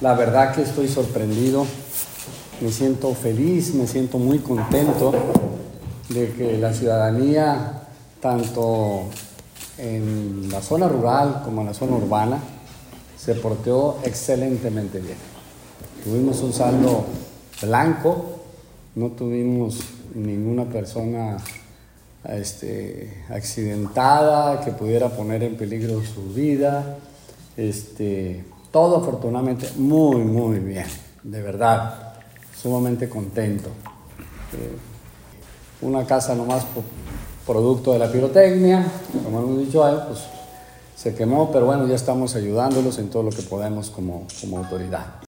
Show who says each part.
Speaker 1: La verdad que estoy sorprendido, me siento feliz, me siento muy contento de que la ciudadanía, tanto en la zona rural como en la zona urbana, se portó excelentemente bien. Tuvimos un saldo blanco, no tuvimos ninguna persona accidentada que pudiera poner en peligro su vida. Todo afortunadamente muy bien, de verdad, sumamente contento. Una casa nomás producto de la pirotecnia, como hemos dicho, pues se quemó, pero bueno, ya estamos ayudándolos en todo lo que podemos como autoridad.